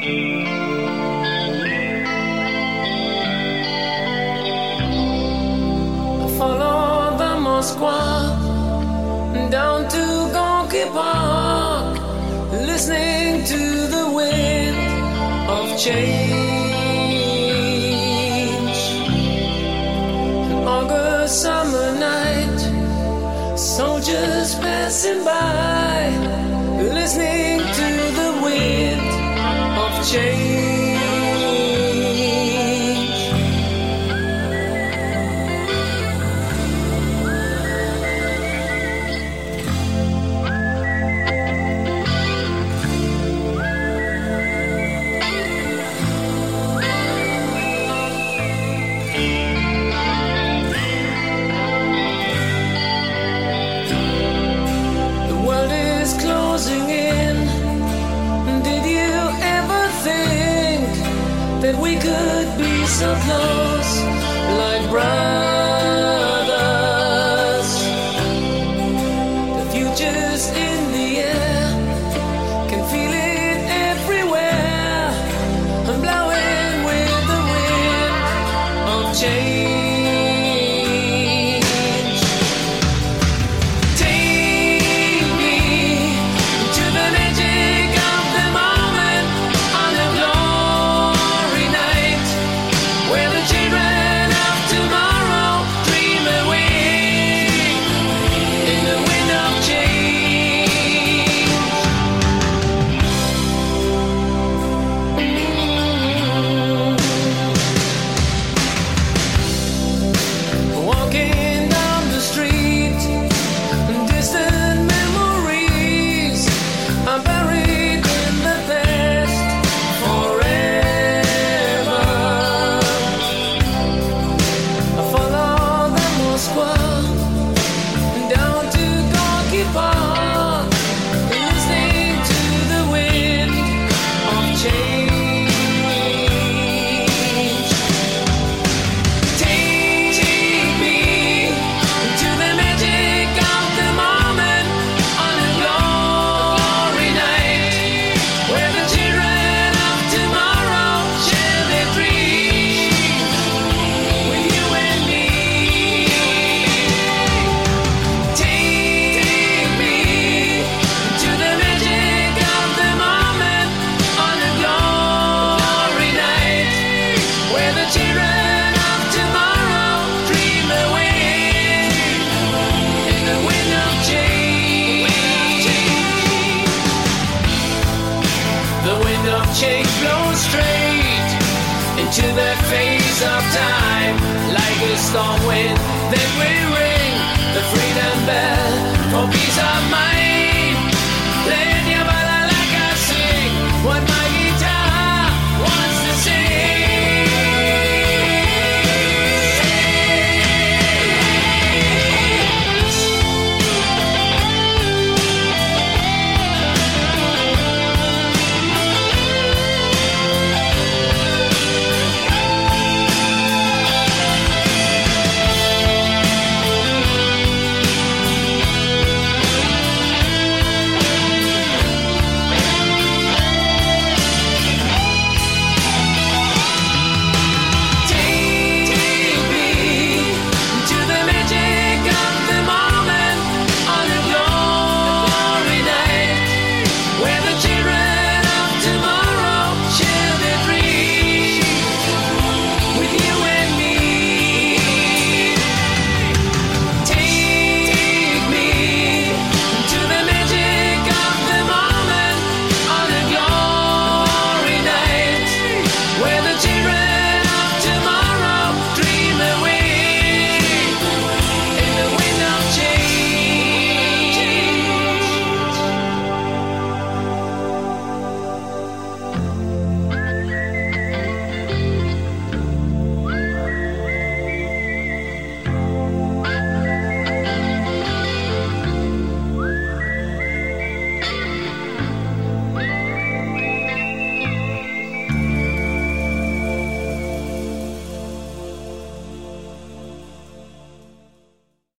Follow the Moskva down to Gorky Park, listening to the wind of change. An August summer night, soldiers passing by, listening to the wind of change. We could be so close, like brothers. The future's in the air, can feel it everywhere. I'm blowing with the wind of change. Take me to the magic of the moment on a glory night, where the children of tomorrow dream away in the wind of change. Walking down the street, distant memories are buried in the past forever. I follow the Moskva down to Gorky Park, listening to the wind of change. Take me to the magic of the moment on a glory night, where the children of tomorrow share their dreams with you and me. Take me to the magic of the moment on a glory night, where the children of tomorrow dream away in the wind of change. The wind of change blows straight into the face of time, like a storm wind that will ring the freedom bell for peace of mind.